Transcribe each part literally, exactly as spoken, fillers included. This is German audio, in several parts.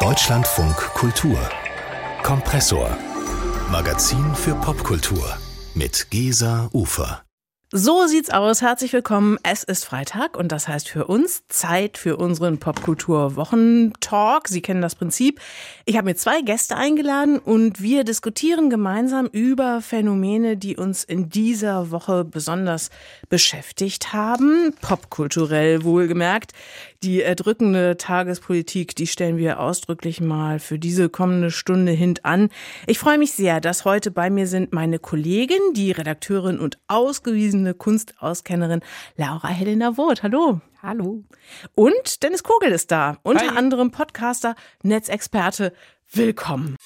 Deutschlandfunk Kultur Kompressor Magazin für Popkultur mit Gesa Ufer. So sieht's aus. Herzlich willkommen. Es ist Freitag und das heißt für uns Zeit für unseren Popkultur-Wochentalk. Sie kennen das Prinzip. Ich habe mir zwei Gäste eingeladen und wir diskutieren gemeinsam über Phänomene, die uns in dieser Woche besonders beschäftigt haben. Popkulturell wohlgemerkt. Die erdrückende Tagespolitik, die stellen wir ausdrücklich mal für diese kommende Stunde hintan. Ich freue mich sehr, dass heute bei mir sind meine Kollegin, die Redakteurin und ausgewiesene Kunstauskennerin Laura Helena Woth. Hallo. Hallo. Und Dennis Kogel ist da, unter Hi. anderem Podcaster, Netzexperte. Willkommen.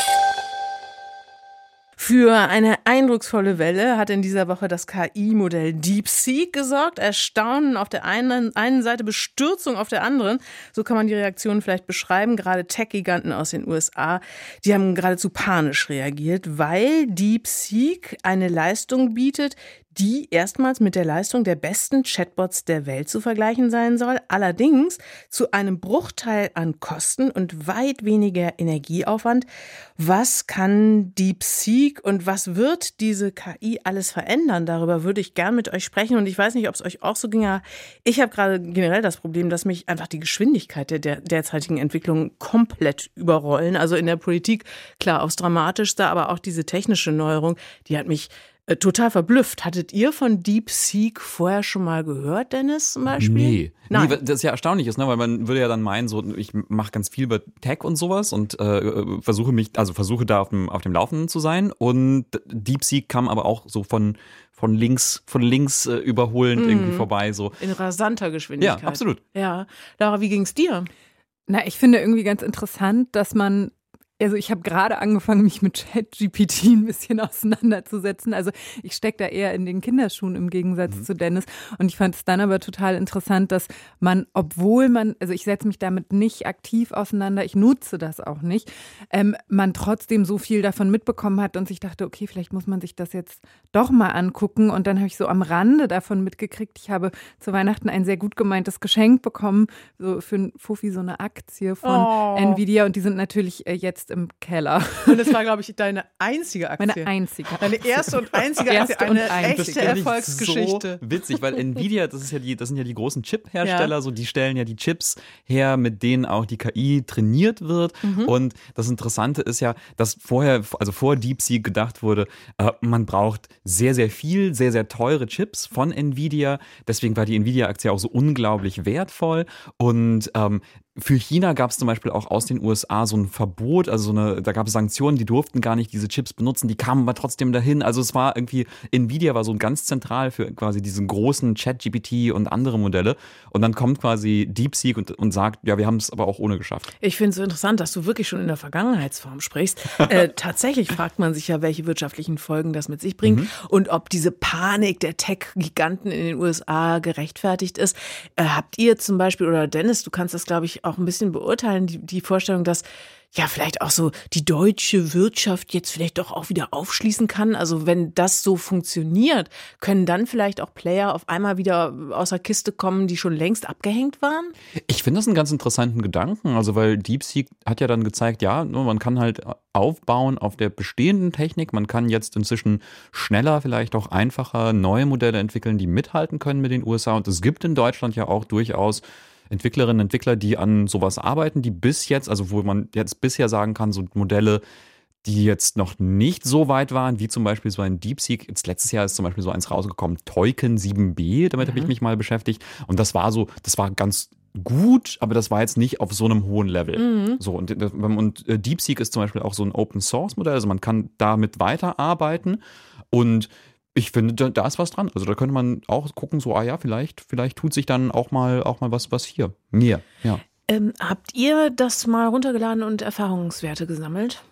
Für eine eindrucksvolle Welle hat in dieser Woche das K I-Modell DeepSeek gesorgt. Erstaunen auf der einen, einen Seite, Bestürzung auf der anderen. So kann man die Reaktionen vielleicht beschreiben. Gerade Tech-Giganten aus den U S A, die haben geradezu panisch reagiert, weil DeepSeek eine Leistung bietet, die erstmals mit der Leistung der besten Chatbots der Welt zu vergleichen sein soll. Allerdings zu einem Bruchteil an Kosten und weit weniger Energieaufwand. Was kann DeepSeek und was wird diese K I alles verändern? Darüber würde ich gern mit euch sprechen und ich weiß nicht, ob es euch auch so ging. Ich habe gerade generell das Problem, dass mich einfach die Geschwindigkeit der, der derzeitigen Entwicklung komplett überrollen. Also in der Politik, klar, aufs Dramatischste, aber auch diese technische Neuerung, die hat mich total verblüfft. Hattet ihr von DeepSeek vorher schon mal gehört, Dennis, zum Beispiel? Nee. Nein. Nee, das ist ja erstaunlich ist, ne? Weil man würde ja dann meinen, so ich mache ganz viel über Tech und sowas und äh, versuche mich, also versuche da auf dem, auf dem Laufenden zu sein. Und DeepSeek kam aber auch so von von links, von links äh, überholend mm. irgendwie vorbei. So. In rasanter Geschwindigkeit. Ja, absolut. Ja. Laura, wie ging's dir? Na, ich finde irgendwie ganz interessant, dass man Also ich habe gerade angefangen, mich mit ChatGPT ein bisschen auseinanderzusetzen. Also ich stecke da eher in den Kinderschuhen im Gegensatz mhm. zu Dennis. Und ich fand es dann aber total interessant, dass man, obwohl man, also ich setze mich damit nicht aktiv auseinander, ich nutze das auch nicht, ähm, man trotzdem so viel davon mitbekommen hat und sich dachte, okay, vielleicht muss man sich das jetzt doch mal angucken. Und dann habe ich so am Rande davon mitgekriegt, ich habe zu Weihnachten ein sehr gut gemeintes Geschenk bekommen, so für einen Fuffi so eine Aktie von oh. Nvidia. Und die sind natürlich äh, jetzt im Keller. Und das war, glaube ich, deine einzige Aktie. Meine einzige. Deine erste und einzige erste Aktie, eine und einzige. echte Erfolgsgeschichte. So witzig, weil Nvidia, das ist ja die, das sind ja die großen Chip-Hersteller, ja. so die stellen ja die Chips her, mit denen auch die K I trainiert wird. Mhm. Und das Interessante ist ja, dass vorher, also vor DeepSeek gedacht wurde, äh, man braucht sehr, sehr viel, sehr, sehr teure Chips von Nvidia. Deswegen war die Nvidia-Aktie auch so unglaublich wertvoll. Und ähm, für China gab es zum Beispiel auch aus den U S A so ein Verbot, also so eine, da gab es Sanktionen, die durften gar nicht diese Chips benutzen, die kamen aber trotzdem dahin. Also es war irgendwie, Nvidia war so ganz zentral für quasi diesen großen ChatGPT und andere Modelle. Und dann kommt quasi DeepSeek und, und sagt, ja, wir haben es aber auch ohne geschafft. Ich finde es so interessant, dass du wirklich schon in der Vergangenheitsform sprichst. äh, tatsächlich fragt man sich ja, welche wirtschaftlichen Folgen das mit sich bringt mhm. und ob diese Panik der Tech-Giganten in den U S A gerechtfertigt ist. Äh, habt ihr zum Beispiel, oder Dennis, du kannst das, glaube ich, auch ein bisschen beurteilen, die, die Vorstellung, dass ja vielleicht auch so die deutsche Wirtschaft jetzt vielleicht doch auch wieder aufschließen kann. Also wenn das so funktioniert, können dann vielleicht auch Player auf einmal wieder aus der Kiste kommen, die schon längst abgehängt waren? Ich finde das einen ganz interessanten Gedanken, also weil DeepSeek hat ja dann gezeigt, ja, man kann halt aufbauen auf der bestehenden Technik, man kann jetzt inzwischen schneller, vielleicht auch einfacher neue Modelle entwickeln, die mithalten können mit den U S A und es gibt in Deutschland ja auch durchaus Entwicklerinnen und Entwickler, die an sowas arbeiten, die bis jetzt, also wo man jetzt bisher sagen kann, so Modelle, die jetzt noch nicht so weit waren, wie zum Beispiel so ein DeepSeek. Jetzt letztes Jahr ist zum Beispiel so eins rausgekommen, Teuken sieben b, damit mhm. habe ich mich mal beschäftigt. Und das war so, das war ganz gut, aber das war jetzt nicht auf so einem hohen Level. Mhm. So, und, und DeepSeek ist zum Beispiel auch so ein Open-Source-Modell, also man kann damit weiterarbeiten und ich finde, da, da ist was dran. Also da könnte man auch gucken, so, ah ja, vielleicht, vielleicht tut sich dann auch mal, auch mal was, was hier. Mehr, ja. Ähm, habt ihr das mal runtergeladen und Erfahrungswerte gesammelt?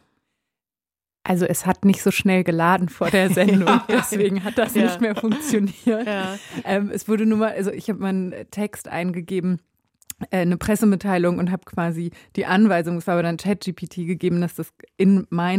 Also es hat nicht so schnell geladen vor der Sendung, ja. deswegen hat das ja. nicht mehr funktioniert. Ja. Ähm, es wurde nur mal, also ich habe mal einen Text eingegeben, äh, eine Pressemitteilung und habe quasi die Anweisung, es war aber dann ChatGPT gegeben, dass das in meinem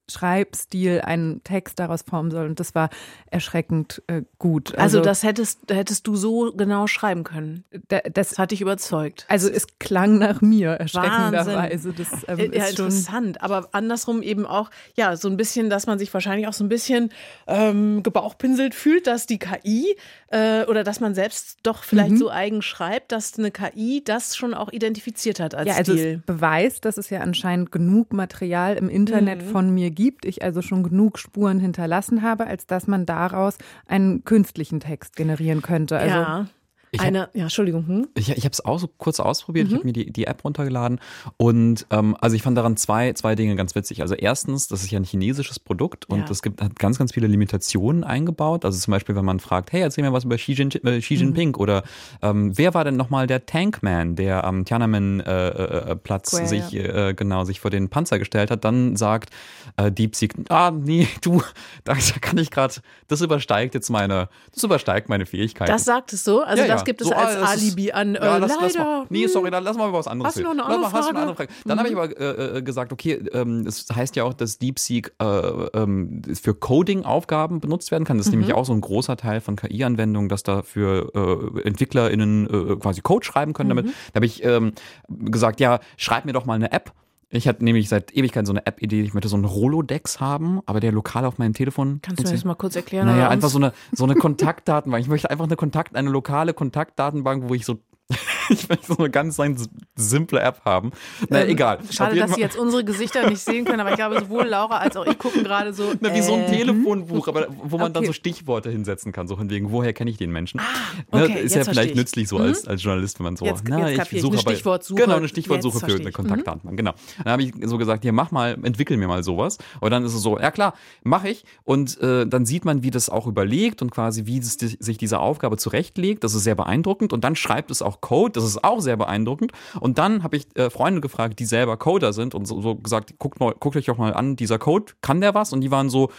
Schreibstil einen Text daraus formen soll. Und das war erschreckend äh, gut. Also, also das hättest, hättest du so genau schreiben können. Da, das, das hat dich überzeugt. Also es klang nach mir, erschreckenderweise. Das, ähm, ja, ist interessant. Schon aber andersrum eben auch, ja, so ein bisschen, dass man sich wahrscheinlich auch so ein bisschen ähm, gebauchpinselt fühlt, dass die K I äh, oder dass man selbst doch vielleicht mhm. so eigen schreibt, dass eine K I das schon auch identifiziert hat als ja, also Stil. Es beweist, dass es ja anscheinend genug Material im Internet mhm. von mir gibt, ich also schon genug Spuren hinterlassen habe, als dass man daraus einen künstlichen Text generieren könnte. Also ja. Ich Eine, hab, ja, Entschuldigung. Hm? Ich, ich habe es auch so kurz ausprobiert. Mhm. Ich habe mir die, die App runtergeladen und ähm, also ich fand daran zwei, zwei Dinge ganz witzig. Also erstens, das ist ja ein chinesisches Produkt und es ja. gibt hat ganz, ganz viele Limitationen eingebaut. Also zum Beispiel, wenn man fragt, hey, erzähl mir was über Xi, Jin, äh, Xi Jinping mhm. oder ähm, wer war denn nochmal der Tankman, der am Tiananmen-Platz äh, äh, sich äh, genau sich vor den Panzer gestellt hat, dann sagt äh, DeepSeek, ah nee, du, da, da kann ich gerade, das übersteigt jetzt meine, das übersteigt meine Fähigkeiten. Das sagt es so? Also ja, das ja. gibt es so, als ah, Alibi ist, an, äh, ja, lass, leider. Lass mal, nee, sorry, dann lass mal über was anderes Hast du noch eine andere, lass mal, hast du eine andere Frage? Dann mhm. habe ich aber äh, gesagt, okay, ähm, es heißt ja auch, dass DeepSeek äh, ähm, für Coding-Aufgaben benutzt werden kann. Das ist mhm. nämlich auch so ein großer Teil von K I-Anwendungen, dass da für äh, EntwicklerInnen äh, quasi Code schreiben können damit. Mhm. Da habe ich ähm, gesagt, ja, schreib mir doch mal eine App. Ich hatte nämlich seit Ewigkeiten so eine App-Idee, ich möchte so einen Rolodex haben, aber der lokal auf meinem Telefon. Kannst du mir das mal kurz erklären? Naja, einfach so eine, so eine Kontaktdatenbank. Ich möchte einfach eine Kontakt, eine lokale Kontaktdatenbank, wo ich so ich möchte so eine ganz simple App haben. Na, ähm, egal. Schade, dass Sie jetzt unsere Gesichter nicht sehen können, aber ich glaube, sowohl Laura als auch ich gucken gerade so. Na, wie äh, so ein Telefonbuch, aber wo man okay. dann so Stichworte hinsetzen kann, so von wegen, woher kenne ich den Menschen? Ah, okay, ne, ist jetzt ja vielleicht ich. nützlich so als, als Journalist, wenn man so, jetzt, na, jetzt ich suche eine Stichwortsuche. Genau, eine Stichwortsuche für eine ich. Kontaktdatenbank, mhm. genau. Dann habe ich so gesagt, hier, mach mal, entwickel mir mal sowas. Und dann ist es so, ja klar, mache ich. Und äh, dann sieht man, wie das auch überlegt und quasi, wie es sich diese Aufgabe zurechtlegt. Das ist sehr beeindruckend. Und dann schreibt es auch Code, das ist auch sehr beeindruckend. Und dann habe ich äh, Freunde gefragt, die selber Coder sind und so, so gesagt, guckt, mal, guckt euch doch mal an, dieser Code, kann der was? Und die waren so,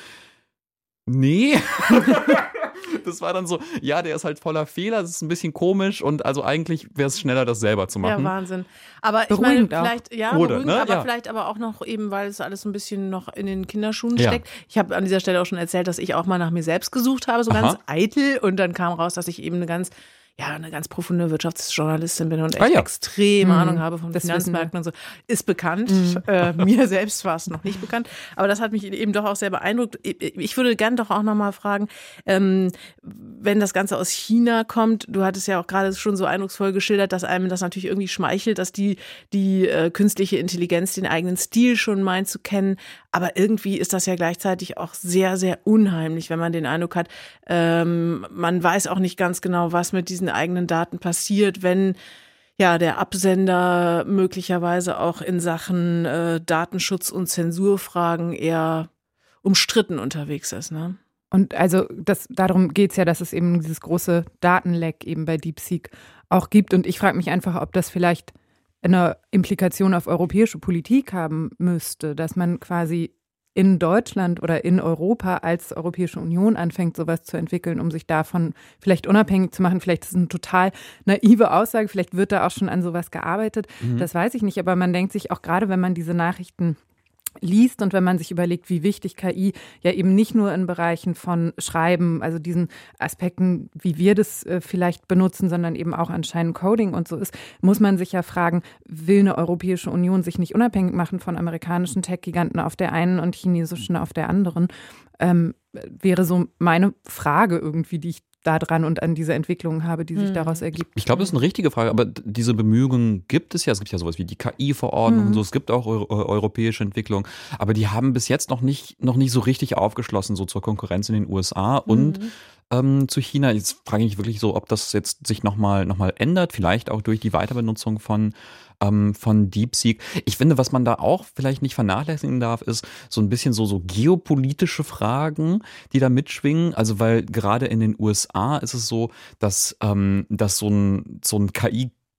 nee. Das war dann so, ja, der ist halt voller Fehler, das ist ein bisschen komisch und also eigentlich wäre es schneller, das selber zu machen. Ja, Wahnsinn. Aber ich meine, vielleicht, ja, Oder, beruhigend, ne? aber ja. vielleicht aber auch noch eben, weil es alles ein bisschen noch in den Kinderschuhen ja. steckt. Ich habe an dieser Stelle auch schon erzählt, dass ich auch mal nach mir selbst gesucht habe, so Aha. ganz eitel und dann kam raus, dass ich eben eine ganz ja, eine ganz profunde Wirtschaftsjournalistin bin und echt ah, ja. extreme mhm. Ahnung habe von das Finanzmärkten und so. Ist bekannt. Mhm. Äh, mir selbst war es noch nicht bekannt. Aber das hat mich eben doch auch sehr beeindruckt. Ich würde gern doch auch nochmal fragen, ähm, wenn das Ganze aus China kommt, du hattest ja auch gerade schon so eindrucksvoll geschildert, dass einem das natürlich irgendwie schmeichelt, dass die, die äh, künstliche Intelligenz den eigenen Stil schon meint zu kennen. Aber irgendwie ist das ja gleichzeitig auch sehr, sehr unheimlich, wenn man den Eindruck hat, ähm, man weiß auch nicht ganz genau, was mit diesen eigenen Daten passiert, wenn ja der Absender möglicherweise auch in Sachen äh, Datenschutz und Zensurfragen eher umstritten unterwegs ist, ne? Und also das, darum geht es ja, dass es eben dieses große Datenleck eben bei DeepSeek auch gibt. Und ich frage mich einfach, ob das vielleicht eine Implikation auf europäische Politik haben müsste, dass man quasi in Deutschland oder in Europa als Europäische Union anfängt, sowas zu entwickeln, um sich davon vielleicht unabhängig zu machen. Vielleicht ist es eine total naive Aussage, vielleicht wird da auch schon an sowas gearbeitet. Mhm. Das weiß ich nicht, aber man denkt sich auch gerade, wenn man diese Nachrichten liest und wenn man sich überlegt, wie wichtig K I ja eben nicht nur in Bereichen von Schreiben, also diesen Aspekten, wie wir das äh, vielleicht benutzen, sondern eben auch anscheinend Coding und so ist, muss man sich ja fragen, will eine Europäische Union sich nicht unabhängig machen von amerikanischen Tech-Giganten auf der einen und chinesischen auf der anderen? Ähm, wäre so meine Frage irgendwie, die ich da dran und an diese Entwicklungen habe, die sich daraus ergibt. Ich glaube, das ist eine richtige Frage, aber diese Bemühungen gibt es ja. Es gibt ja sowas wie die K I-Verordnung mhm. und so. Es gibt auch eu- europäische Entwicklungen, aber die haben bis jetzt noch nicht, noch nicht so richtig aufgeschlossen, so zur Konkurrenz in den U S A und mhm. ähm, zu China. Jetzt frage ich mich wirklich so, ob das jetzt sich nochmal noch mal ändert, vielleicht auch durch die Weiterbenutzung von ähm, von DeepSeek. Ich finde, was man da auch vielleicht nicht vernachlässigen darf, ist so ein bisschen so, so geopolitische Fragen, die da mitschwingen. Also weil gerade in den U S A ist es so, dass, ähm, dass so ein, so ein K I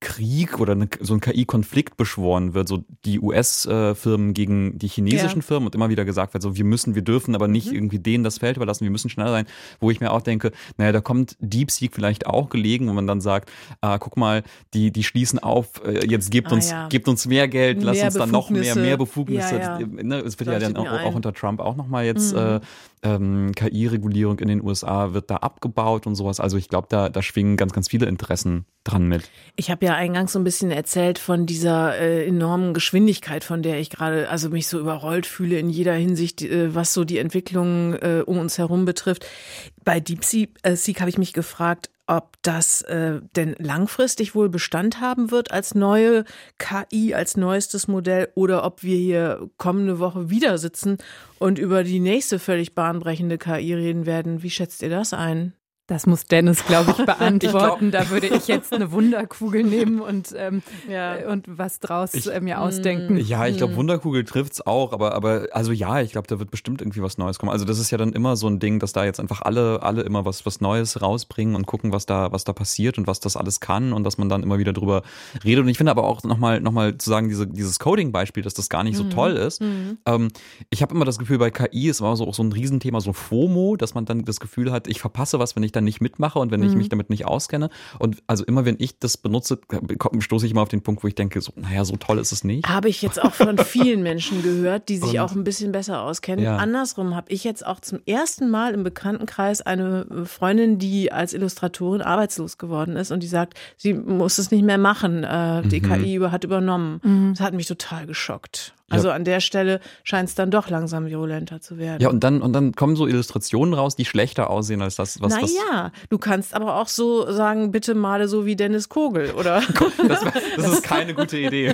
Krieg oder eine, so ein K I-Konflikt beschworen wird, so die U S-Firmen gegen die chinesischen ja. Firmen und immer wieder gesagt wird, so wir müssen, wir dürfen aber nicht mhm. irgendwie denen das Feld überlassen, wir müssen schneller sein, wo ich mir auch denke, naja, da kommt DeepSeek vielleicht auch gelegen, wo man dann sagt, ah, guck mal, die, die schließen auf, jetzt gebt uns, ah, ja. gebt uns mehr Geld, mehr lass uns dann noch mehr, mehr Befugnisse. Ja, ja. Ne, es wird ja dann auch, auch unter Trump auch nochmal jetzt mhm. äh, ähm, K I-Regulierung in den U S A wird da abgebaut und sowas. Also ich glaube, da, da schwingen ganz, ganz viele Interessen dran mit. Ich habe ja eingangs so ein bisschen erzählt von dieser äh, enormen Geschwindigkeit, von der ich gerade also mich so überrollt fühle in jeder Hinsicht, äh, was so die Entwicklung äh, um uns herum betrifft. Bei DeepSeek äh, habe ich mich gefragt, ob das äh, denn langfristig wohl Bestand haben wird als neue K I, als neuestes Modell oder ob wir hier kommende Woche wieder sitzen und über die nächste völlig bahnbrechende K I reden werden. Wie schätzt ihr das ein? Das muss Dennis, glaube ich, beantworten. Ich glaub, da würde ich jetzt eine Wunderkugel nehmen und, ähm, ja. und was draus ich, äh, mir ausdenken. Ja, ich glaube, Wunderkugel trifft's auch, aber, aber also ja, ich glaube, da wird bestimmt irgendwie was Neues kommen. Also das ist ja dann immer so ein Ding, dass da jetzt einfach alle, alle immer was, was Neues rausbringen und gucken, was da, was da passiert und was das alles kann und dass man dann immer wieder drüber redet. Und ich finde aber auch nochmal noch mal zu sagen, diese, dieses Coding-Beispiel, dass das gar nicht so mhm. toll ist. Mhm. Ähm, ich habe immer das Gefühl, bei K I ist immer so auch so ein Riesenthema, so FOMO, dass man dann das Gefühl hat, ich verpasse was, wenn ich dann nicht mitmache und wenn ich mhm. mich damit nicht auskenne. Und also immer, wenn ich das benutze, stoße ich immer auf den Punkt, wo ich denke, so, naja, so toll ist es nicht. Habe ich jetzt auch von vielen Menschen gehört, die sich und, auch ein bisschen besser auskennen. Ja. Andersrum habe ich jetzt auch zum ersten Mal im Bekanntenkreis eine Freundin, die als Illustratorin arbeitslos geworden ist und die sagt, sie muss es nicht mehr machen. Die mhm. K I hat übernommen. Mhm. Das hat mich total geschockt. Also ja. an der Stelle scheint es dann doch langsam virulenter zu werden. Ja, und dann, und dann kommen so Illustrationen raus, die schlechter aussehen als das, was das... Naja, du kannst aber auch so sagen, bitte male so wie Dennis Kogel, oder? das, das ist keine gute Idee.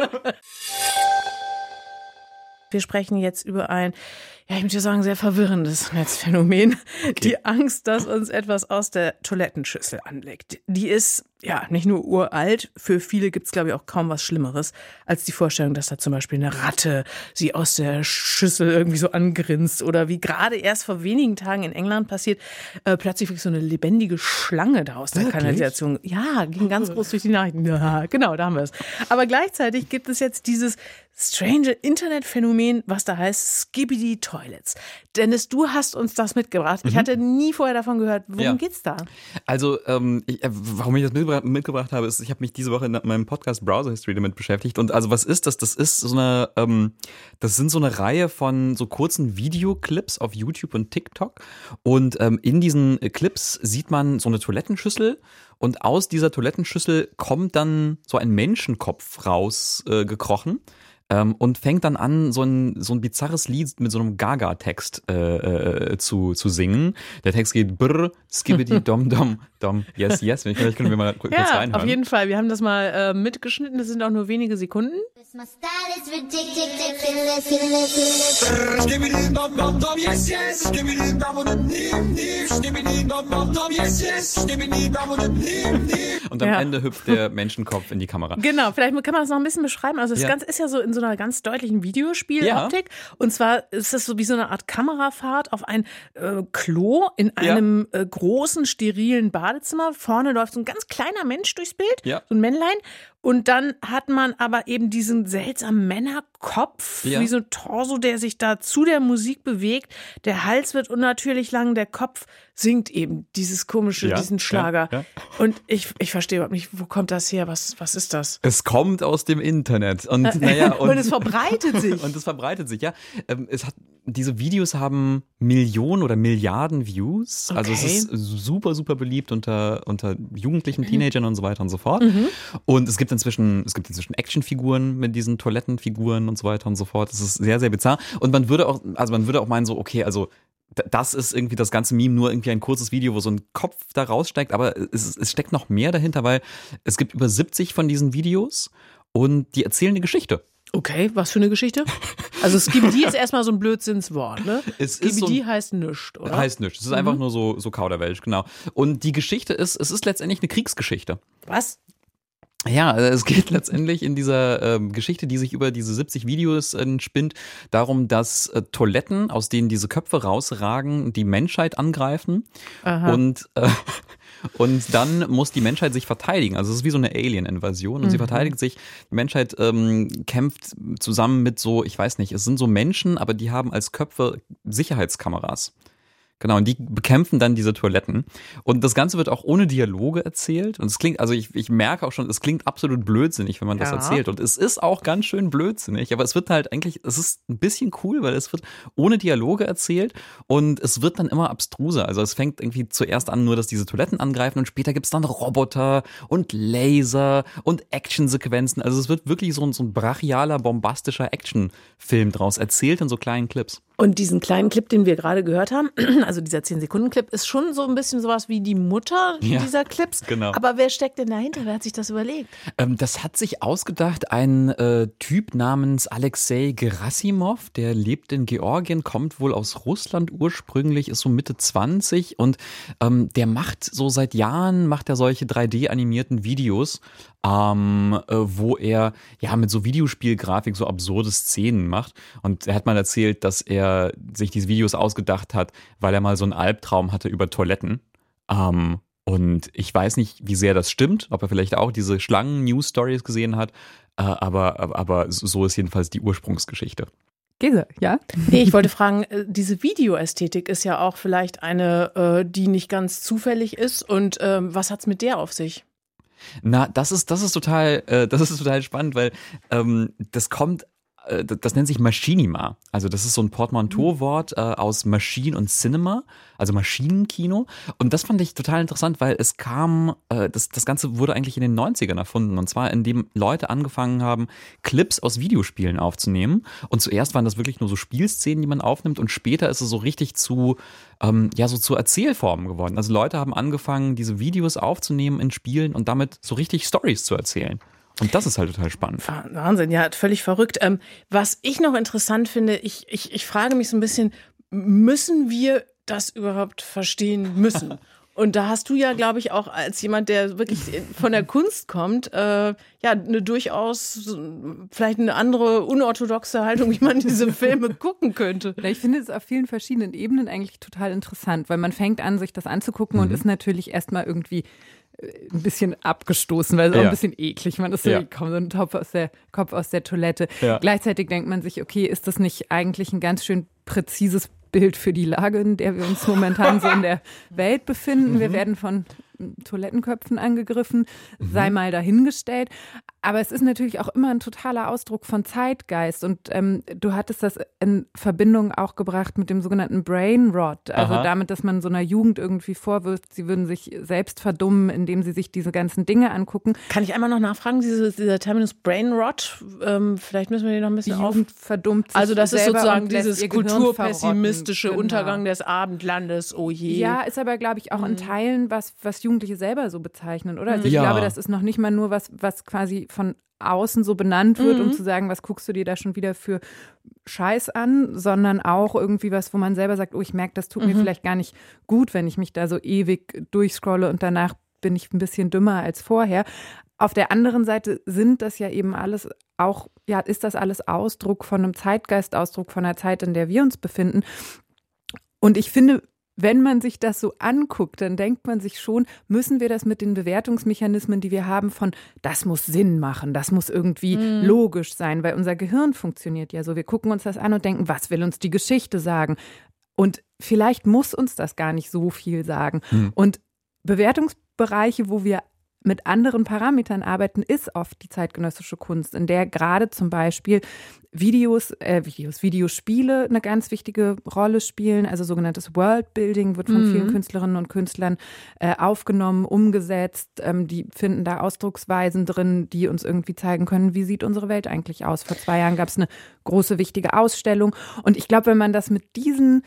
Wir sprechen jetzt über ein, ja, ich würde sagen, sehr verwirrendes Netzphänomen. Okay. Die Angst, dass uns etwas aus der Toilettenschüssel anleckt. Die ist ja nicht nur uralt, für viele gibt es, glaube ich, auch kaum was Schlimmeres, als die Vorstellung, dass da zum Beispiel eine Ratte sie aus der Schüssel irgendwie so angrinst oder wie gerade erst vor wenigen Tagen in England passiert, äh, plötzlich wirklich so eine lebendige Schlange da aus der Wirklich? Kanalisation. Ja, ging ganz groß durch die Nachrichten. Ja, genau, da haben wir es. Aber gleichzeitig gibt es jetzt dieses strange Internetphänomen, was da heißt Skibidi Toilets. Dennis, du hast uns das mitgebracht. Ich mhm. hatte nie vorher davon gehört. Worum ja. geht's da? Also, ähm, ich, äh, warum ich das mitgebracht, mitgebracht habe, ist, ich habe mich diese Woche in meinem Podcast Browser History damit beschäftigt. Und also, was ist das? Das ist so eine, ähm, das sind so eine Reihe von so kurzen Videoclips auf YouTube und TikTok. Und ähm, in diesen Clips sieht man so eine Toilettenschüssel. Und aus dieser Toilettenschüssel kommt dann so ein Menschenkopf rausgekrochen. Äh, Ähm, und fängt dann an, so ein, so ein bizarres Lied mit so einem Gaga-Text äh, äh, zu, zu singen. Der Text geht brr, skibidi dom dom dom, yes, yes. Vielleicht können wir mal kurz ja, reinhören. Auf jeden Fall. Wir haben das mal äh, mitgeschnitten. Das sind auch nur wenige Sekunden. Und am ja. Ende hüpft der Menschenkopf in die Kamera. Genau, vielleicht kann man das noch ein bisschen beschreiben. Also das ja. Ganze ist ja so in so einer ganz deutlichen Videospieloptik. Ja. Und zwar ist das so wie so eine Art Kamerafahrt auf ein äh, Klo in einem ja. äh, großen, sterilen Badezimmer. Vorne läuft so ein ganz kleiner Mensch durchs Bild, ja. so ein Männlein. Und dann hat man aber eben diesen seltsamen Männerkopf, ja. wie so ein Torso, der sich da zu der Musik bewegt. Der Hals wird unnatürlich lang, der Kopf singt eben dieses komische, ja, diesen Schlager. Ja, ja. Und ich, ich verstehe überhaupt nicht, wo kommt das her? Was, was ist das? Es kommt aus dem Internet. Und, naja, und, und es verbreitet sich. Und es verbreitet sich, ja. Es hat, diese Videos haben Millionen oder Milliarden Views. Okay. Also es ist super, super beliebt unter, unter Jugendlichen, Teenagern und so weiter und so fort. Mhm. Und es gibt inzwischen, es gibt inzwischen Actionfiguren mit diesen Toilettenfiguren und so weiter und so fort. Das ist sehr, sehr bizarr. Und man würde auch, also man würde auch meinen so, okay, also das ist irgendwie das ganze Meme, nur irgendwie ein kurzes Video, wo so ein Kopf da raussteigt, aber es, es steckt noch mehr dahinter, weil es gibt über siebzig von diesen Videos und die erzählen eine Geschichte. Okay, was für eine Geschichte? Also Skibidi ist erstmal so ein Blödsinnswort, ne? Es Skibidi ist so heißt nischt, oder? Heißt nischt. Es ist mhm. einfach nur so, so Kauderwelsch, genau. Und die Geschichte ist, es ist letztendlich eine Kriegsgeschichte. Was? Ja, es geht letztendlich in dieser ähm, Geschichte, die sich über diese siebzig Videos entspinnt, darum, dass äh, Toiletten, aus denen diese Köpfe rausragen, die Menschheit angreifen. Aha. Und äh, Und dann muss die Menschheit sich verteidigen. Also es ist wie so eine Alien-Invasion und mhm. sie verteidigt sich. Die Menschheit ähm, kämpft zusammen mit so, ich weiß nicht, es sind so Menschen, aber die haben als Köpfe Sicherheitskameras. Genau, und die bekämpfen dann diese Toiletten. Und das Ganze wird auch ohne Dialoge erzählt. Und es klingt, also ich, ich merke auch schon, es klingt absolut blödsinnig, wenn man das ja. erzählt. Und es ist auch ganz schön blödsinnig. Aber es wird halt eigentlich, es ist ein bisschen cool, weil es wird ohne Dialoge erzählt. Und es wird dann immer abstruser. Also es fängt irgendwie zuerst an, nur dass diese Toiletten angreifen. Und später gibt's dann Roboter und Laser und Actionsequenzen. Also es wird wirklich so ein, so ein brachialer, bombastischer Actionfilm draus erzählt in so kleinen Clips. Und diesen kleinen Clip, den wir gerade gehört haben, also dieser zehn-Sekunden-Clip, ist schon so ein bisschen sowas wie die Mutter ja, dieser Clips. Genau. Aber wer steckt denn dahinter? Wer hat sich das überlegt? Ähm, das hat sich ausgedacht ein äh, Typ namens Alexei Gerasimov, der lebt in Georgien, kommt wohl aus Russland ursprünglich, ist so Mitte zwanzig und ähm, der macht so seit Jahren, macht er solche drei D-animierten Videos, ähm, äh, wo er ja mit so Videospielgrafik so absurde Szenen macht. Und er hat mal erzählt, dass er sich diese Videos ausgedacht hat, weil er mal so einen Albtraum hatte über Toiletten. Ähm, und ich weiß nicht, wie sehr das stimmt, ob er vielleicht auch diese Schlangen-News-Stories gesehen hat, äh, aber, aber, aber so ist jedenfalls die Ursprungsgeschichte. Gese, ja? Nee, ich wollte fragen, diese Videoästhetik ist ja auch vielleicht eine, die nicht ganz zufällig ist. Und ähm, was hat's mit der auf sich? Na, das ist, das ist total, äh, das ist total spannend, weil ähm, das kommt, äh, das nennt sich Machinima. Also das ist so ein Portmanteau-Wort äh, aus Machine und Cinema, also Maschinenkino. Und das fand ich total interessant, weil es kam, äh, das, das Ganze wurde eigentlich in den neunzigern erfunden. Und zwar, indem Leute angefangen haben, Clips aus Videospielen aufzunehmen. Und zuerst waren das wirklich nur so Spielszenen, die man aufnimmt. Und später ist es so richtig zu, ähm, ja, so zu Erzählformen geworden. Also Leute haben angefangen, diese Videos aufzunehmen in Spielen und damit so richtig Storys zu erzählen. Und das ist halt total spannend. Wahnsinn, ja, völlig verrückt. Ähm, was ich noch interessant finde, ich, ich, ich frage mich so ein bisschen, müssen wir das überhaupt verstehen müssen? Und da hast du ja, glaube ich, auch als jemand, der wirklich von der Kunst kommt, äh, ja, eine durchaus vielleicht eine andere unorthodoxe Haltung, wie man diese Filme gucken könnte. Ich finde es auf vielen verschiedenen Ebenen eigentlich total interessant, weil man fängt an, sich das anzugucken mhm. und ist natürlich erstmal irgendwie ein bisschen abgestoßen, weil es ja. auch ein bisschen eklig. Man ist so, ja. komm, so ein Topf aus der, Kopf aus der Toilette. Ja. Gleichzeitig denkt man sich, okay, ist das nicht eigentlich ein ganz schön präzises Bild für die Lage, in der wir uns momentan so in der Welt befinden? Mhm. Wir werden von Toilettenköpfen angegriffen, mhm. sei mal dahingestellt. Aber es ist natürlich auch immer ein totaler Ausdruck von Zeitgeist. Und ähm, du hattest das in Verbindung auch gebracht mit dem sogenannten Brain Rot. Also Aha. damit, dass man so einer Jugend irgendwie vorwirft, sie würden sich selbst verdummen, indem sie sich diese ganzen Dinge angucken. Kann ich einmal noch nachfragen, diese, dieser Terminus Brain Rot? Ähm, vielleicht müssen wir den noch ein bisschen die Jugend auf... verdummt sich Also das ist sozusagen dieses kulturpessimistische genau. Untergang des Abendlandes, oh je. Ja, ist aber, glaube ich, auch in Teilen, was, was Jugendliche selber so bezeichnen, oder? Also ich ja. glaube, das ist noch nicht mal nur was, was quasi von außen so benannt wird, Mhm. um zu sagen, was guckst du dir da schon wieder für Scheiß an, sondern auch irgendwie was, wo man selber sagt, oh, ich merke, das tut Mhm. mir vielleicht gar nicht gut, wenn ich mich da so ewig durchscrolle und danach bin ich ein bisschen dümmer als vorher. Auf der anderen Seite sind das ja eben alles auch, ja, ist das alles Ausdruck von einem Zeitgeist, Ausdruck von einer Zeit, in der wir uns befinden. Und ich finde, wenn man sich das so anguckt, dann denkt man sich schon, müssen wir das mit den Bewertungsmechanismen, die wir haben, von das muss Sinn machen, das muss irgendwie mhm. logisch sein, weil unser Gehirn funktioniert ja so. Wir gucken uns das an und denken, was will uns die Geschichte sagen? Und vielleicht muss uns das gar nicht so viel sagen. Mhm. Und Bewertungsbereiche, wo wir mit anderen Parametern arbeiten, ist oft die zeitgenössische Kunst, in der gerade zum Beispiel Videos, äh, Videos, Videospiele eine ganz wichtige Rolle spielen. Also sogenanntes Worldbuilding wird von mhm. vielen Künstlerinnen und Künstlern äh, aufgenommen, umgesetzt. Ähm, die finden da Ausdrucksweisen drin, die uns irgendwie zeigen können, wie sieht unsere Welt eigentlich aus. Vor zwei Jahren gab es eine große, wichtige Ausstellung. Und ich glaube, wenn man das mit diesen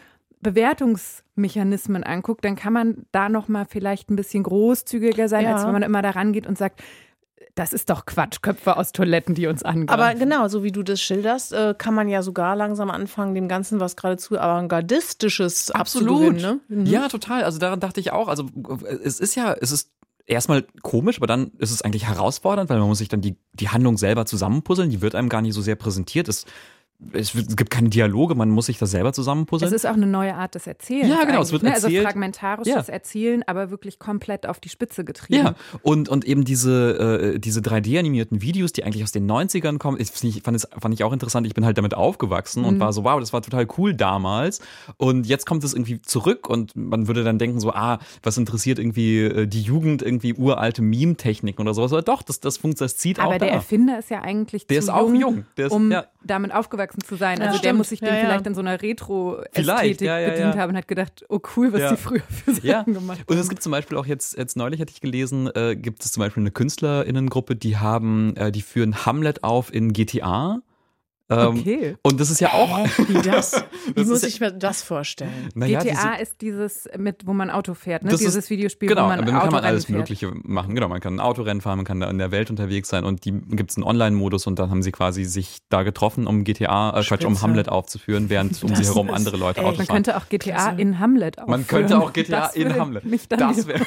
Bewertungsmechanismen anguckt, dann kann man da noch mal vielleicht ein bisschen großzügiger sein, ja. als wenn man immer da rangeht und sagt, das ist doch Quatsch, Köpfe aus Toiletten, die uns angreifen. Aber genau, so wie du das schilderst, kann man ja sogar langsam anfangen, dem Ganzen was geradezu Avantgardistisches abzugewinnen. Ne? Mhm. Ja, total. Also daran dachte ich auch. Also es ist ja, es ist erstmal komisch, aber dann ist es eigentlich herausfordernd, weil man muss sich dann die, die Handlung selber zusammenpuzzeln. Die wird einem gar nicht so sehr präsentiert. Es es gibt keine Dialoge, man muss sich das selber zusammenpuzzeln. Es ist auch eine neue Art des Erzählens. Ja, genau, es wird ne? erzählt. Also fragmentarisches ja. Erzählen, aber wirklich komplett auf die Spitze getrieben. Ja, und, und eben diese, äh, diese drei D-animierten Videos, die eigentlich aus den neunzigern kommen, ich, fand, es, fand ich auch interessant. Ich bin halt damit aufgewachsen mhm. und war so, wow, das war total cool damals. Und jetzt kommt es irgendwie zurück und man würde dann denken so, ah, was interessiert irgendwie äh, die Jugend, irgendwie uralte Meme-Techniken oder sowas. Aber doch, das, das, das zieht aber auch Aber der da. Erfinder ist ja eigentlich der zu ist auch jung, jung. Der ist, um ja. damit aufgewachsen zu sein. Ja, Also stimmt. der muss sich dem ja, ja. vielleicht in so einer Retro-Ästhetik ja, ja, bedient ja. haben und hat gedacht, oh cool, was ja. die früher für Sachen ja. gemacht haben. Und es gibt zum Beispiel auch jetzt, jetzt neulich hatte ich gelesen, äh, gibt es zum Beispiel eine KünstlerInnengruppe, die haben, äh, die führen Hamlet auf in G T A. Ähm, okay. Und das ist ja auch. Wie das? Wie das muss ist ich mir das vorstellen? Naja, G T A diese, ist dieses, mit, wo man Auto fährt, ne? Das Dieses ist, Videospiel, genau, wo man aber man Autorennen kann man alles fährt. Mögliche machen. Genau, man kann ein Autorennen fahren, man kann da in der Welt unterwegs sein und die gibt es einen Online-Modus und dann haben sie quasi sich da getroffen, um G T A, äh, Quatsch, um Hamlet aufzuführen, während um Das sie herum ist- andere Leute ey, Auto Man fahren. könnte auch G T A in Hamlet aufführen. Man könnte auch G T A Das in würde Hamlet. mich dann Das wieder- wäre.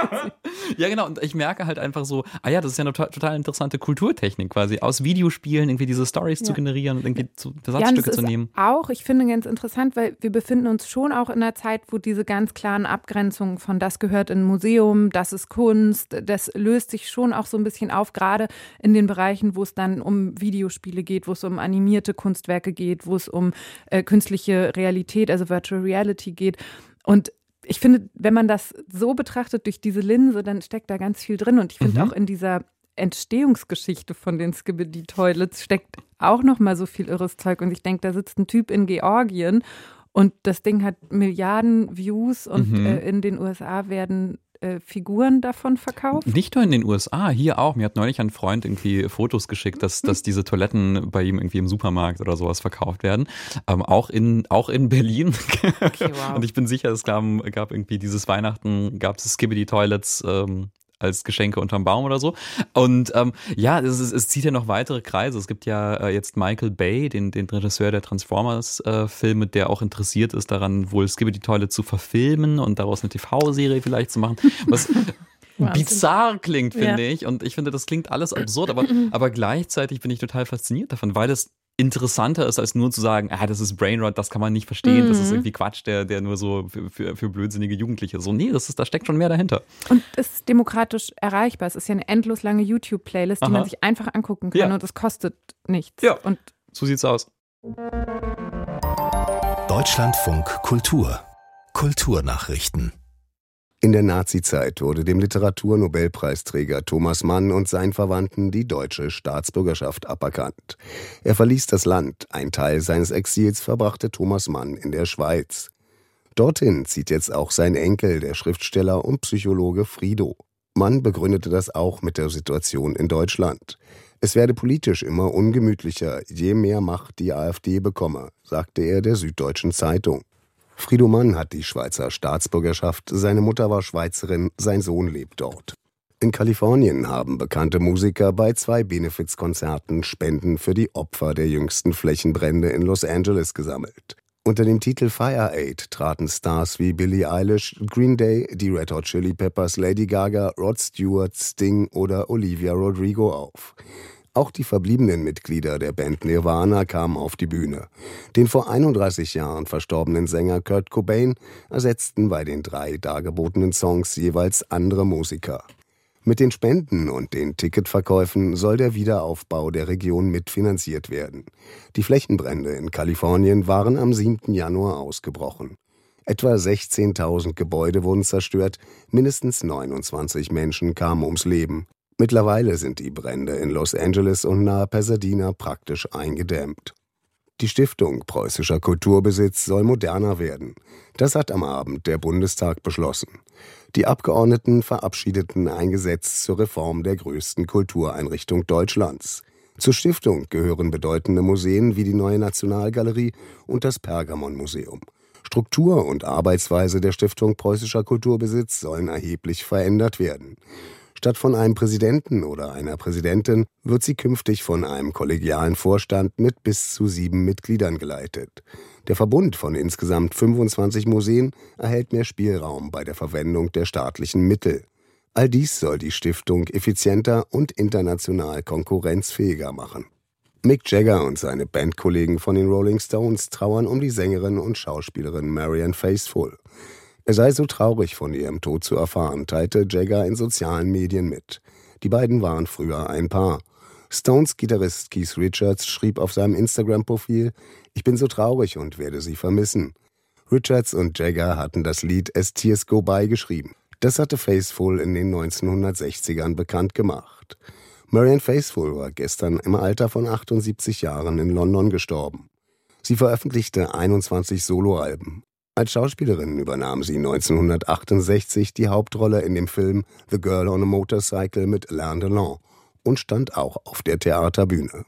Ja, genau. Und ich merke halt einfach so, ah ja, das ist ja eine to- total interessante Kulturtechnik quasi, aus Videospielen irgendwie diese Storys Ja. zu generieren und irgendwie zu, Ja, und Versatzstücke es zu ist nehmen. auch, ich finde, ganz interessant, weil wir befinden uns schon auch in einer Zeit, wo diese ganz klaren Abgrenzungen von das gehört in ein Museum, das ist Kunst, das löst sich schon auch so ein bisschen auf, gerade in den Bereichen, wo es dann um Videospiele geht, wo es um animierte Kunstwerke geht, wo es um äh, künstliche Realität, also Virtual Reality geht. Und ich finde, wenn man das so betrachtet durch diese Linse, dann steckt da ganz viel drin. Und ich finde Mhm. auch in dieser Entstehungsgeschichte von den Skibidi Toilets steckt auch noch mal so viel irres Zeug. Und ich denke, da sitzt ein Typ in Georgien und das Ding hat Milliarden Views und Mhm. äh, in den U S A werden äh, Figuren davon verkauft. Nicht nur in den U S A, hier auch. Mir hat neulich ein Freund irgendwie Fotos geschickt, dass, dass diese Toiletten bei ihm irgendwie im Supermarkt oder sowas verkauft werden. Ähm, auch, in, auch in Berlin. Okay, wow. Und ich bin sicher, es gab, gab irgendwie dieses Weihnachten, gab es Skibidi Toilets ähm, als Geschenke unterm Baum oder so. Und ähm, ja, es, ist, es zieht ja noch weitere Kreise. Es gibt ja äh, jetzt Michael Bay, den, den Regisseur der Transformers-Filme, äh, der auch interessiert ist daran, wohl Skibidi Toilet zu verfilmen und daraus eine T V-Serie vielleicht zu machen. Was bizarr klingt, finde Ja. ich. Und ich finde, das klingt alles absurd, aber, aber gleichzeitig bin ich total fasziniert davon, weil es interessanter ist, als nur zu sagen, ah, das ist Brainrot, das kann man nicht verstehen, das ist irgendwie Quatsch, der, der nur so für, für, für blödsinnige Jugendliche. So, nee, das ist, da steckt schon mehr dahinter. Und es ist demokratisch erreichbar. Es ist ja eine endlos lange YouTube-Playlist, die Aha. man sich einfach angucken kann Ja. und es kostet nichts. Ja. Und So sieht's aus. Deutschlandfunk Kultur. Kulturnachrichten. In der Nazizeit wurde dem Literaturnobelpreisträger Thomas Mann und seinen Verwandten die deutsche Staatsbürgerschaft aberkannt. Er verließ das Land. Ein Teil seines Exils verbrachte Thomas Mann in der Schweiz. Dorthin zieht jetzt auch sein Enkel, der Schriftsteller und Psychologe Frido. Mann begründete das auch mit der Situation in Deutschland. Es werde politisch immer ungemütlicher, je mehr Macht die AfD bekomme, sagte er der Süddeutschen Zeitung. Frido Mann hat die Schweizer Staatsbürgerschaft, seine Mutter war Schweizerin, sein Sohn lebt dort. In Kalifornien haben bekannte Musiker bei zwei Benefizkonzerten Spenden für die Opfer der jüngsten Flächenbrände in Los Angeles gesammelt. Unter dem Titel Fire Aid traten Stars wie Billie Eilish, Green Day, die Red Hot Chili Peppers, Lady Gaga, Rod Stewart, Sting oder Olivia Rodrigo auf. Auch die verbliebenen Mitglieder der Band Nirvana kamen auf die Bühne. Den vor einunddreißig Jahren verstorbenen Sänger Kurt Cobain ersetzten bei den drei dargebotenen Songs jeweils andere Musiker. Mit den Spenden und den Ticketverkäufen soll der Wiederaufbau der Region mitfinanziert werden. Die Flächenbrände in Kalifornien waren am siebten Januar ausgebrochen. Etwa sechzehntausend Gebäude wurden zerstört, mindestens neunundzwanzig Menschen kamen ums Leben. Mittlerweile sind die Brände in Los Angeles und nahe Pasadena praktisch eingedämmt. Die Stiftung Preußischer Kulturbesitz soll moderner werden. Das hat am Abend der Bundestag beschlossen. Die Abgeordneten verabschiedeten ein Gesetz zur Reform der größten Kultureinrichtung Deutschlands. Zur Stiftung gehören bedeutende Museen wie die Neue Nationalgalerie und das Pergamonmuseum. Struktur und Arbeitsweise der Stiftung Preußischer Kulturbesitz sollen erheblich verändert werden. Statt von einem Präsidenten oder einer Präsidentin wird sie künftig von einem kollegialen Vorstand mit bis zu sieben Mitgliedern geleitet. Der Verbund von insgesamt fünfundzwanzig Museen erhält mehr Spielraum bei der Verwendung der staatlichen Mittel. All dies soll die Stiftung effizienter und international konkurrenzfähiger machen. Mick Jagger und seine Bandkollegen von den Rolling Stones trauern um die Sängerin und Schauspielerin Marianne Faithfull. Er sei so traurig, von ihrem Tod zu erfahren, teilte Jagger in sozialen Medien mit. Die beiden waren früher ein Paar. Stones Gitarrist Keith Richards schrieb auf seinem Instagram-Profil: „Ich bin so traurig und werde sie vermissen." Richards und Jagger hatten das Lied As Tears Go By geschrieben. Das hatte Faithfull in den neunzehnhundertsechzigern bekannt gemacht. Marianne Faithfull war gestern im Alter von achtundsiebzig Jahren in London gestorben. Sie veröffentlichte einundzwanzig Soloalben. Als Schauspielerin übernahm sie neunzehnhundertachtundsechzig die Hauptrolle in dem Film The Girl on a Motorcycle mit Alain Delon und stand auch auf der Theaterbühne.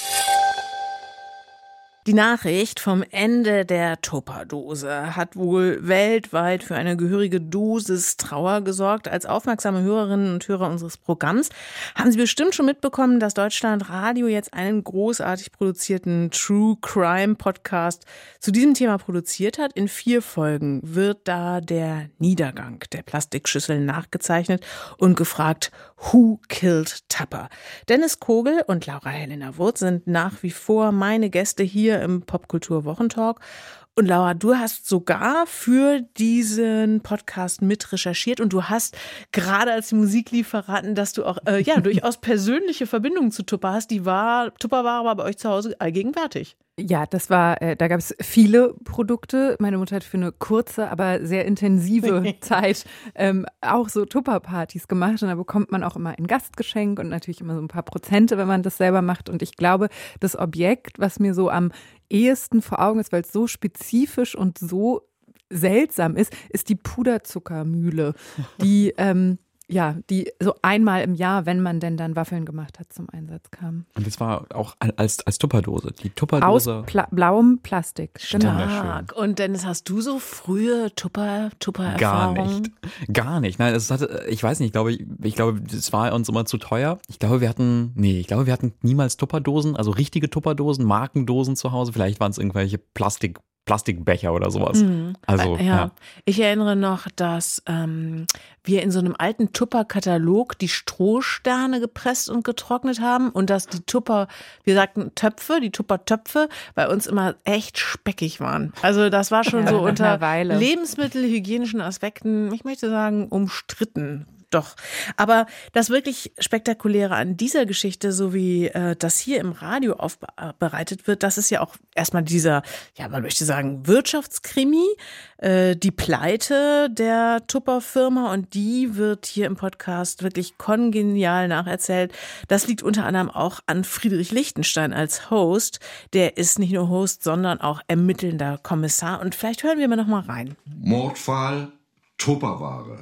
Die Nachricht vom Ende der Tupperdose hat wohl weltweit für eine gehörige Dosis Trauer gesorgt. Als aufmerksame Hörerinnen und Hörer unseres Programms haben Sie bestimmt schon mitbekommen, dass Deutschlandradio jetzt einen großartig produzierten True Crime Podcast zu diesem Thema produziert hat. In vier Folgen wird da der Niedergang der Plastikschüsseln nachgezeichnet und gefragt, who killed Tupper? Dennis Kogel und Laura Helena Wurth sind nach wie vor meine Gäste hier im Popkultur-Wochentalk. Und Laura, du hast sogar für diesen Podcast mit recherchiert und du hast gerade als die Musik lief verraten, dass du auch äh, ja durchaus persönliche Verbindungen zu Tupper hast. Die war, Tupper war aber bei euch zu Hause allgegenwärtig. Ja, das war, äh, da gab es viele Produkte. Meine Mutter hat für eine kurze, aber sehr intensive Zeit ähm, auch so Tupper-Partys gemacht. Und da bekommt man auch immer ein Gastgeschenk und natürlich immer so ein paar Prozente, wenn man das selber macht. Und ich glaube, das Objekt, was mir so am ehesten vor Augen ist, weil es so spezifisch und so seltsam ist, ist die Puderzuckermühle, die ähm, ja, die so einmal im Jahr, wenn man denn dann Waffeln gemacht hat, zum Einsatz kam. Und das war auch als, als Tupperdose. Die Tupperdose. Aus Pla- blauem Plastik. Stark. Und Dennis, hast du so frühe Tupper, Tupper-Erfahrungen? Gar nicht. Gar nicht. Nein, es hatte, ich weiß nicht, ich glaube, ich glaube, es war uns immer zu teuer. Ich glaube, wir hatten, nee, ich glaube, wir hatten niemals Tupperdosen, also richtige Tupperdosen, Markendosen zu Hause. Vielleicht waren es irgendwelche Plastik Plastikbecher oder sowas. Mhm. Also, ja. ja. Ich erinnere noch, dass ähm, wir in so einem alten Tupper-Katalog die Strohsterne gepresst und getrocknet haben und dass die Tupper, wir sagten Töpfe, die Tupper-Töpfe bei uns immer echt speckig waren. Also das war schon ja, so unter lebensmittelhygienischen Aspekten, ich möchte sagen, umstritten. Doch. Aber das wirklich Spektakuläre an dieser Geschichte, so wie äh, das hier im Radio aufbereitet wird, das ist ja auch erstmal dieser, ja, man möchte sagen, Wirtschaftskrimi, äh, die Pleite der Tupper-Firma, und die wird hier im Podcast wirklich kongenial nacherzählt. Das liegt unter anderem auch an Friedrich Lichtenstein als Host. Der ist nicht nur Host, sondern auch ermittelnder Kommissar. Und vielleicht hören wir mal noch mal rein. Mordfall Tupperware.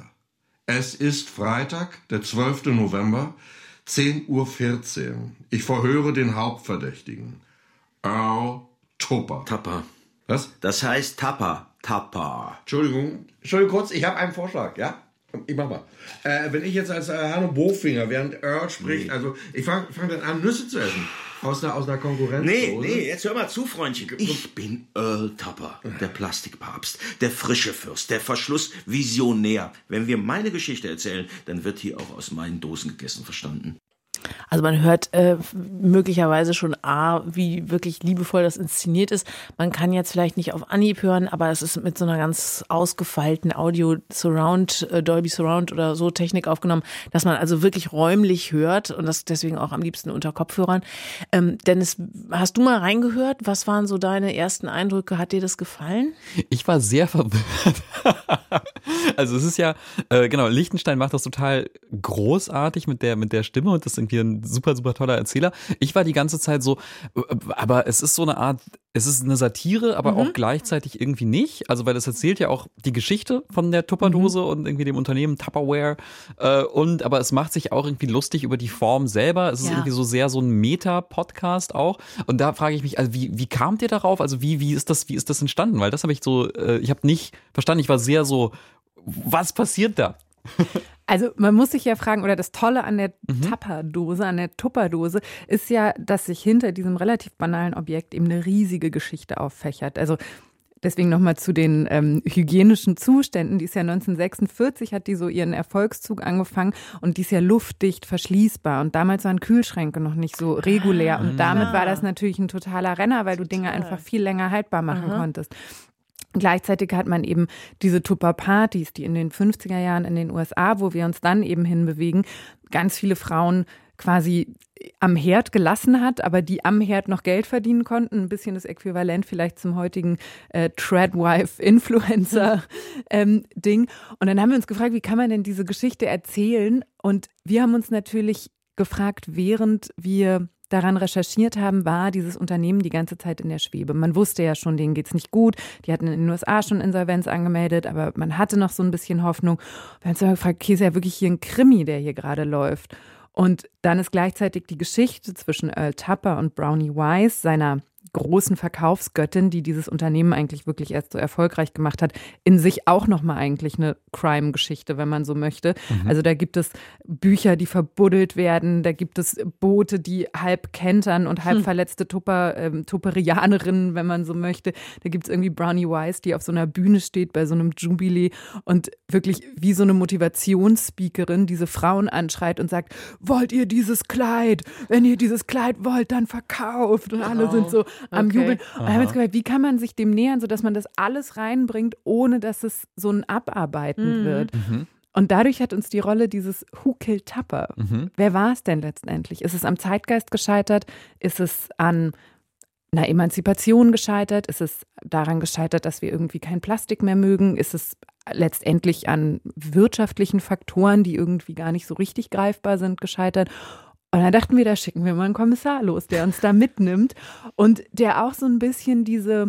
Es ist Freitag, der zwölfte November, zehn Uhr vierzehn. Ich verhöre den Hauptverdächtigen. Earl Tupper. Tupper. Was? Das heißt Tupper. Tupper. Entschuldigung, Entschuldigung kurz, ich habe einen Vorschlag, ja? Ich mach mal. Äh, wenn ich jetzt als äh, Hanno Bofinger, während Earl spricht, nee. also ich fange fang dann an, Nüsse zu essen. Aus einer, aus einer Konkurrenz. Nee, nee, jetzt hör mal zu, Freundchen. Ich bin Earl Tupper, der Plastikpapst, der frische Fürst, der Verschlussvisionär. Wenn wir meine Geschichte erzählen, dann wird hier auch aus meinen Dosen gegessen, verstanden? Also man hört äh, möglicherweise schon A, wie wirklich liebevoll das inszeniert ist. Man kann jetzt vielleicht nicht auf Anhieb hören, aber es ist mit so einer ganz ausgefeilten Audio-Surround, äh, Dolby Surround oder so Technik aufgenommen, dass man also wirklich räumlich hört und das deswegen auch am liebsten unter Kopfhörern. Ähm, Dennis, hast du mal reingehört? Was waren so deine ersten Eindrücke? Hat dir das gefallen? Ich war sehr verwirrt. Also es ist ja, äh, genau, Lichtenstein macht das total großartig mit der, mit der Stimme und das ist irgendwie ein super, super toller Erzähler. Ich war die ganze Zeit so, aber es ist so eine Art, es ist eine Satire, aber mhm. auch gleichzeitig irgendwie nicht. Also weil es erzählt ja auch die Geschichte von der Tupperdose mhm. und irgendwie dem Unternehmen Tupperware. Äh, und aber es macht sich auch irgendwie lustig über die Form selber. Es ist ja. irgendwie so sehr so ein Meta-Podcast auch. Und da frage ich mich, also wie, wie kamt ihr darauf? Also wie, wie ist das, wie ist das entstanden? Weil das habe ich so, äh, ich habe nicht verstanden. Ich war sehr so, was passiert da? Also man muss sich ja fragen, oder das Tolle an der mhm. Tupperdose, an der Tupperdose, ist ja, dass sich hinter diesem relativ banalen Objekt eben eine riesige Geschichte auffächert. Also Deswegen nochmal zu den ähm, hygienischen Zuständen. Die ist ja neunzehnhundertsechsundvierzig, hat die so ihren Erfolgszug angefangen und die ist ja luftdicht verschließbar. Und damals waren Kühlschränke noch nicht so regulär. Und damit war das natürlich ein totaler Renner, weil du Dinge einfach viel länger haltbar machen Aha. konntest. Gleichzeitig hat man eben diese Tupper-Partys, die in den fünfziger Jahren in den U S A, wo wir uns dann eben hinbewegen, ganz viele Frauen quasi am Herd gelassen hat, aber die am Herd noch Geld verdienen konnten. Ein bisschen das Äquivalent vielleicht zum heutigen äh, Tradwife-Influencer-Ding. Ähm, und dann haben wir uns gefragt, wie kann man denn diese Geschichte erzählen? Und wir haben uns natürlich gefragt, während wir daran recherchiert haben, war dieses Unternehmen die ganze Zeit in der Schwebe. Man wusste ja schon, denen geht's nicht gut. Die hatten in den U S A schon Insolvenz angemeldet, aber man hatte noch so ein bisschen Hoffnung. Wir haben uns dann gefragt, okay, ist ja wirklich hier ein Krimi, der hier gerade läuft. Und dann ist gleichzeitig die Geschichte zwischen Earl Tupper und Brownie Wise, seiner großen Verkaufsgöttin, die dieses Unternehmen eigentlich wirklich erst so erfolgreich gemacht hat, in sich auch nochmal eigentlich eine Crime-Geschichte, wenn man so möchte. Mhm. Also da gibt es Bücher, die verbuddelt werden, da gibt es Boote, die halb kentern und halb hm. verletzte Tupper, ähm, Tupperianerinnen, wenn man so möchte. Da gibt es irgendwie Brownie Wise, die auf so einer Bühne steht bei so einem Jubilee und wirklich wie so eine Motivationsspeakerin diese Frauen anschreit und sagt, wollt ihr dieses Kleid? Wenn ihr dieses Kleid wollt, dann verkauft. Und alle oh. sind so am okay. Jubeln. Und dann haben wir uns gefragt, wie kann man sich dem nähern, sodass man das alles reinbringt, ohne dass es so ein Abarbeiten mhm. wird. Mhm. Und dadurch hat uns die Rolle dieses Who Killed Tupper? Mhm. Wer war es denn letztendlich? Ist es am Zeitgeist gescheitert? Ist es an einer Emanzipation gescheitert? Ist es daran gescheitert, dass wir irgendwie kein Plastik mehr mögen? Ist es letztendlich an wirtschaftlichen Faktoren, die irgendwie gar nicht so richtig greifbar sind, gescheitert? Und dann dachten wir, da schicken wir mal einen Kommissar los, der uns da mitnimmt und der auch so ein bisschen diese,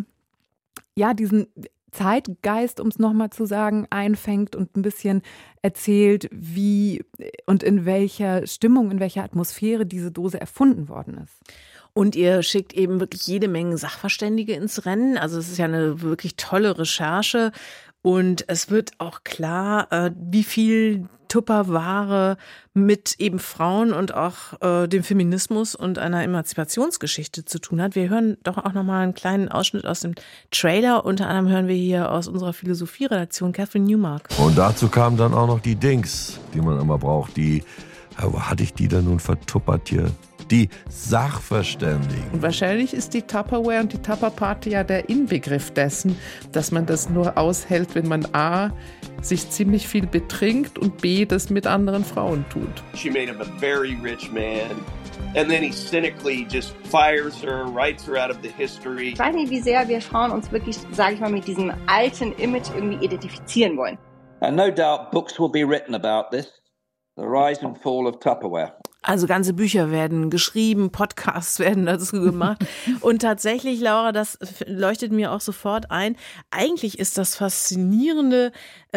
ja, diesen Zeitgeist, um es nochmal zu sagen, einfängt und ein bisschen erzählt, wie und in welcher Stimmung, in welcher Atmosphäre diese Dose erfunden worden ist. Und ihr schickt eben wirklich jede Menge Sachverständige ins Rennen. Also es ist ja eine wirklich tolle Recherche. Und es wird auch klar, äh, wie viel Tupperware mit eben Frauen und auch äh, dem Feminismus und einer Emanzipationsgeschichte zu tun hat. Wir hören doch auch nochmal einen kleinen Ausschnitt aus dem Trailer. Unter anderem hören wir hier aus unserer Philosophie-Redaktion Catherine Newmark. Und dazu kamen dann auch noch die Dings, die man immer braucht. Die, wo hatte ich die denn nun vertuppert hier? Die Sachverständigen. Und wahrscheinlich ist die Tupperware und die Tupper-Party ja der Inbegriff dessen, dass man das nur aushält, wenn man A, sich ziemlich viel betrinkt und B, das mit anderen Frauen tut. She made him a very rich man. And then he cynically just fires her, writes her out of the history. Ich weiß nicht, wie sehr wir Frauen uns wirklich, sage ich mal, mit diesem alten Image irgendwie identifizieren wollen. And no doubt books will be written about this. The rise and fall of Tupperware. Also ganze Bücher werden geschrieben, Podcasts werden dazu gemacht. Und tatsächlich, Laura, das leuchtet mir auch sofort ein. Eigentlich ist das Faszinierende,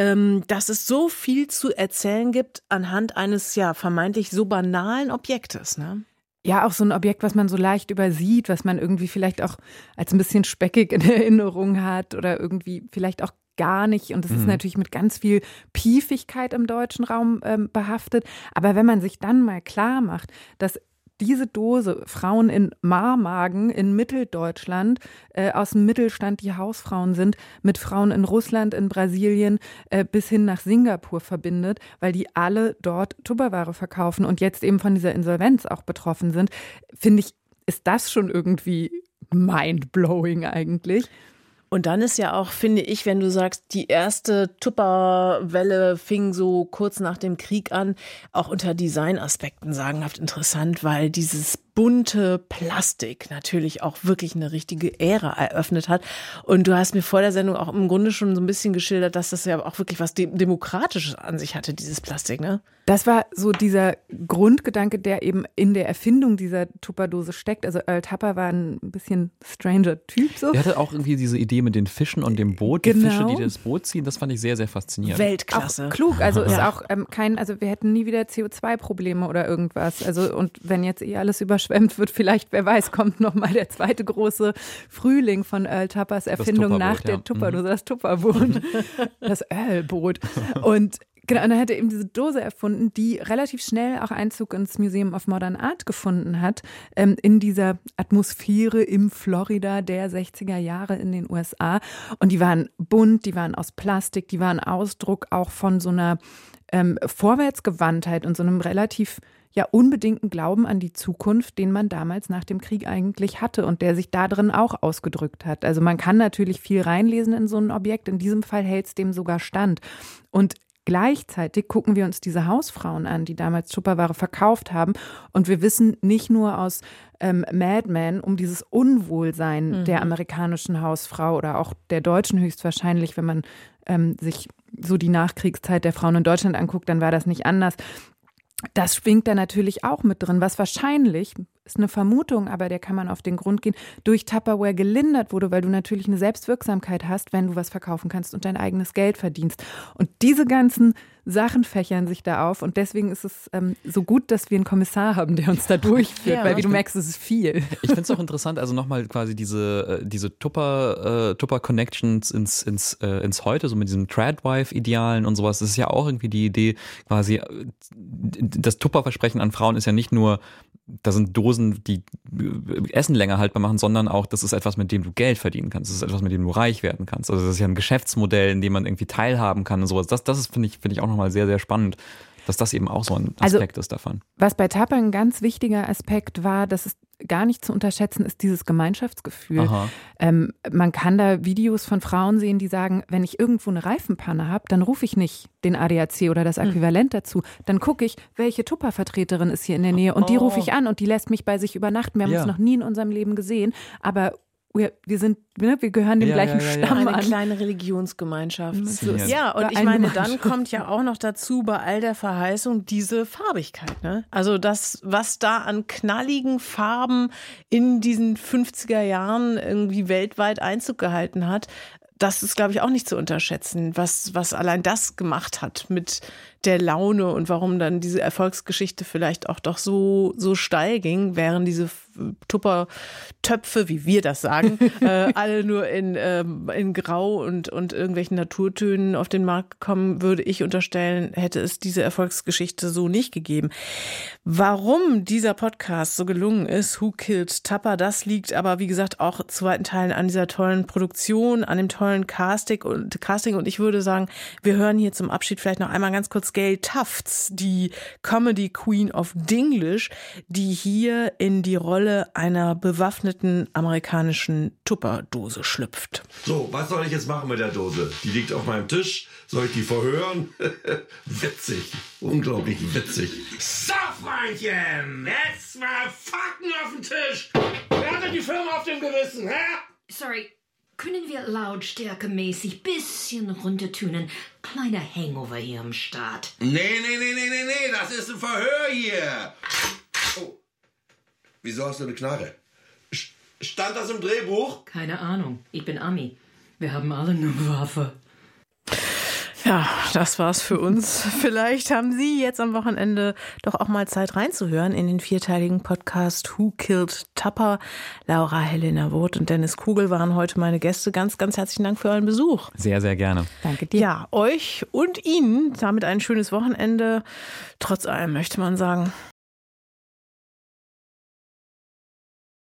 dass es so viel zu erzählen gibt anhand eines ja vermeintlich so banalen Objektes, ne? Ja, auch so ein Objekt, was man so leicht übersieht, was man irgendwie vielleicht auch als ein bisschen speckig in Erinnerung hat oder irgendwie vielleicht auch gar nicht. Und es ist mhm. natürlich mit ganz viel Piefigkeit im deutschen Raum ähm, behaftet. Aber wenn man sich dann mal klar macht, dass diese Dose Frauen in Marmagen in Mitteldeutschland äh, aus dem Mittelstand, die Hausfrauen sind, mit Frauen in Russland, in Brasilien äh, bis hin nach Singapur verbindet, weil die alle dort Tupperware verkaufen und jetzt eben von dieser Insolvenz auch betroffen sind, finde ich, ist das schon irgendwie mindblowing eigentlich. Und dann ist ja auch, finde ich, wenn du sagst, die erste Tupperwelle fing so kurz nach dem Krieg an, auch unter Designaspekten sagenhaft interessant, weil dieses bunte Plastik natürlich auch wirklich eine richtige Ära eröffnet hat. Und du hast mir vor der Sendung auch im Grunde schon so ein bisschen geschildert, dass das ja auch wirklich was Demokratisches an sich hatte, dieses Plastik, ne? Das war so dieser Grundgedanke, der eben in der Erfindung dieser Tupperdose steckt. Also Earl Tupper war ein bisschen stranger Typ. So. Er hatte auch irgendwie diese Idee mit den Fischen und dem Boot, die genau. Fische, die das Boot ziehen. Das fand ich sehr, sehr faszinierend. Weltklasse. Auch klug, also ist auch ähm, kein, also wir hätten nie wieder C O zwei Probleme oder irgendwas. Also und wenn jetzt eh alles überschwemmt wird, vielleicht, wer weiß, kommt nochmal der zweite große Frühling von Earl Tuppers Erfindung nach der ja. Tupperdose, das Tupperboot, das Earl-Boot. Und Genau, und dann hat er eben diese Dose erfunden, die relativ schnell auch Einzug ins Museum of Modern Art gefunden hat, ähm, in dieser Atmosphäre im Florida der sechziger Jahre in den U S A. Und die waren bunt, die waren aus Plastik, die waren Ausdruck auch von so einer ähm, Vorwärtsgewandtheit und so einem relativ ja unbedingten Glauben an die Zukunft, den man damals nach dem Krieg eigentlich hatte und der sich da drin auch ausgedrückt hat. Also man kann natürlich viel reinlesen in so ein Objekt, in diesem Fall hält es dem sogar stand. Und gleichzeitig gucken wir uns diese Hausfrauen an, die damals Tupperware verkauft haben. Und wir wissen nicht nur aus ähm, Mad Men um dieses Unwohlsein mhm. der amerikanischen Hausfrau oder auch der deutschen höchstwahrscheinlich, wenn man ähm, sich so die Nachkriegszeit der Frauen in Deutschland anguckt, dann war das nicht anders. Das schwingt da natürlich auch mit drin, was wahrscheinlich, ist eine Vermutung, aber der kann man auf den Grund gehen, durch Tupperware gelindert wurde, weil du natürlich eine Selbstwirksamkeit hast, wenn du was verkaufen kannst und dein eigenes Geld verdienst. Und diese ganzen Sachen fächern sich da auf und deswegen ist es ähm, so gut, dass wir einen Kommissar haben, der uns da durchführt, ja. weil wie du merkst, es ist viel. Ich finde es auch interessant, also nochmal quasi diese, diese Tupper, äh, Tupper-Connections ins, ins, äh, ins Heute, so mit diesen Tradwife-Idealen und sowas, das ist ja auch irgendwie die Idee, quasi das Tupper-Versprechen an Frauen ist ja nicht nur, da sind Dosen, die Essen länger haltbar machen, sondern auch, das ist etwas, mit dem du Geld verdienen kannst. Das ist etwas, mit dem du reich werden kannst. Also das ist ja ein Geschäftsmodell, in dem man irgendwie teilhaben kann und sowas. Das, das ist, finde ich, finde ich auch nochmal sehr, sehr spannend, dass das eben auch so ein Aspekt also, ist davon. Was bei Tupper ein ganz wichtiger Aspekt war, dass es gar nicht zu unterschätzen ist, dieses Gemeinschaftsgefühl. Ähm, man kann da Videos von Frauen sehen, die sagen, wenn ich irgendwo eine Reifenpanne habe, dann rufe ich nicht den A D A C oder das Äquivalent dazu. Dann gucke ich, welche Tupper-Vertreterin ist hier in der Nähe und die rufe ich an und die lässt mich bei sich übernachten. Wir haben ja. uns noch nie in unserem Leben gesehen, aber wir, wir sind, wir gehören dem ja, gleichen ja, ja, Stamm Eine an. Eine kleine Religionsgemeinschaft. So ist ja, und ich meine, dann kommt ja auch noch dazu bei all der Verheißung diese Farbigkeit. Ne? Also das, was da an knalligen Farben in diesen fünfziger Jahren irgendwie weltweit Einzug gehalten hat, das ist, glaube ich, auch nicht zu unterschätzen, was, was allein das gemacht hat mit der Laune und warum dann diese Erfolgsgeschichte vielleicht auch doch so, so steil ging, während diese Tupper-Töpfe, wie wir das sagen, äh, alle nur in, ähm, in Grau und, und irgendwelchen Naturtönen auf den Markt kommen, würde ich unterstellen, hätte es diese Erfolgsgeschichte so nicht gegeben. Warum dieser Podcast so gelungen ist, Who Killed Tupper, das liegt aber, wie gesagt, auch zu weiten Teilen an dieser tollen Produktion, an dem tollen Casting und, Casting. Und ich würde sagen, wir hören hier zum Abschied vielleicht noch einmal ganz kurz Gail Tufts, die Comedy Queen of Dinglish, die hier in die Rolle einer bewaffneten amerikanischen Tupperdose schlüpft. So, was soll ich jetzt machen mit der Dose? Die liegt auf meinem Tisch. Soll ich die verhören? Witzig. Unglaublich witzig. So, Freundchen, jetzt mal Fakten auf den Tisch. Wer hat denn die Firma auf dem Gewissen, hä? Sorry. Können wir lautstärkemäßig bisschen runtertunen? Kleiner Hangover hier am Start. Nee, nee, nee, nee, nee, nee, das ist ein Verhör hier. Oh, wieso hast du eine Knarre? Stand das im Drehbuch? Keine Ahnung, ich bin Ami. Wir haben alle eine Waffe. Ja, das war's für uns. Vielleicht haben Sie jetzt am Wochenende doch auch mal Zeit reinzuhören in den vierteiligen Podcast Who Killed Tupper. Laura Helena Woth und Dennis Kugel waren heute meine Gäste. Ganz, ganz herzlichen Dank für euren Besuch. Sehr, sehr gerne. Danke dir. Ja, euch und Ihnen damit ein schönes Wochenende. Trotz allem möchte man sagen.